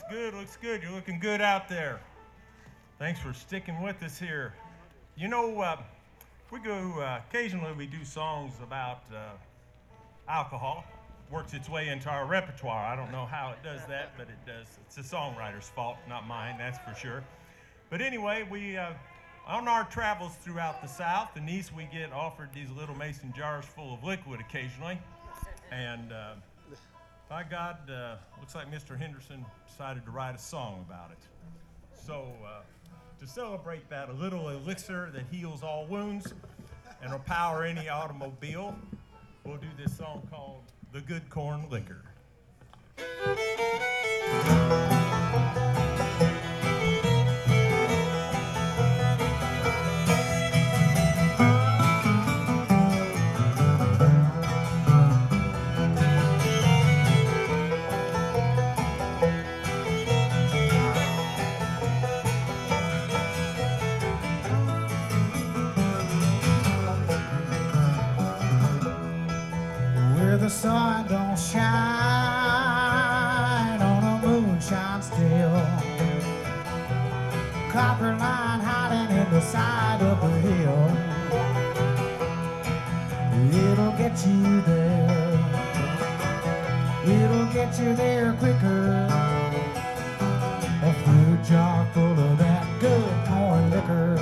good, looks good. You're looking good out there. Thanks for sticking with us here. You know, occasionally we do songs about alcohol. Works its way into our repertoire. I don't know how it does that, but it does. It's the songwriter's fault, not mine, that's for sure. But anyway, on our travels throughout the South and East, we get offered these little mason jars full of liquid occasionally. And by God, looks like Mr. Henderson decided to write a song about it. So to celebrate that, a little elixir that heals all wounds and will power any automobile, we'll do this song called The Good Corn Liquor. The sun don't shine on a moonshine still. Copper line hiding in the side of the hill. It'll get you there. It'll get you there quicker. A fruit jar full of that good corn liquor.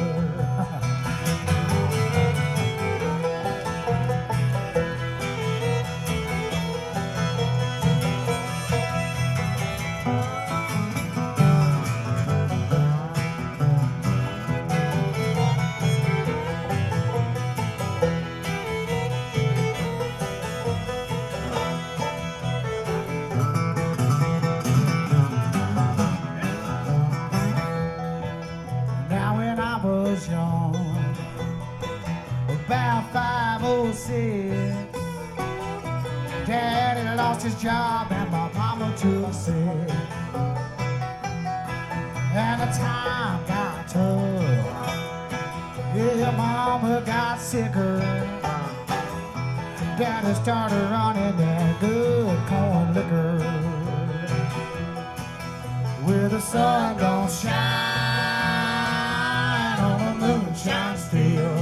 Young, about 5 or 6, Daddy lost his job and my mama took sick, and the time got tough. Yeah, mama got sicker. Daddy started running that good corn liquor. Where the sun don't shine moonshine still.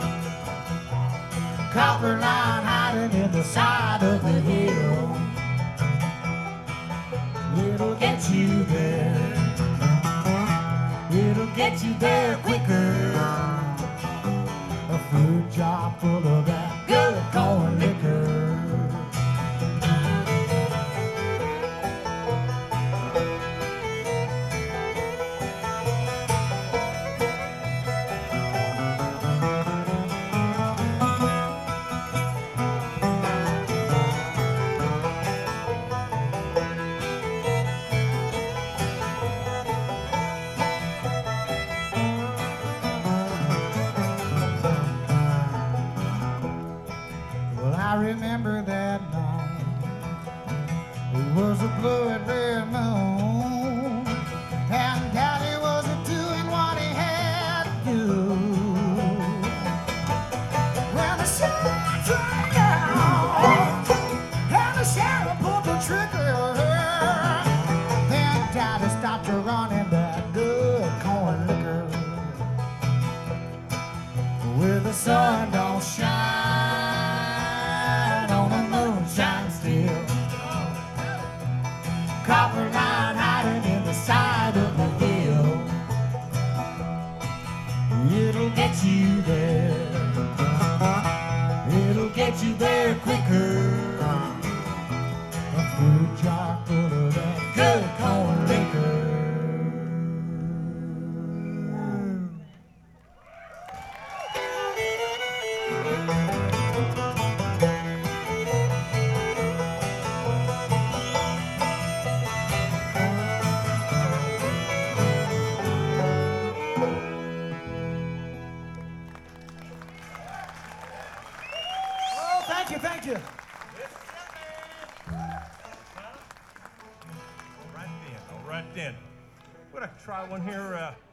Copper line hiding in the side of the hill. It'll get you there. It'll get you there quicker. A fruit jar full of that good corn liquor. I remember that night. It was a blood red moon, and Daddy wasn't doing what he had to do. When the sun turned down, and the sheriff pulled the trigger, then Daddy stopped running that good corn liquor. Where the sun don't shine still. Copper line hiding in the side of the hill. It'll get you there. It'll get you there quicker. A fruit jar full of that good corn liquor. Thank you. All right then. We're gonna try one here.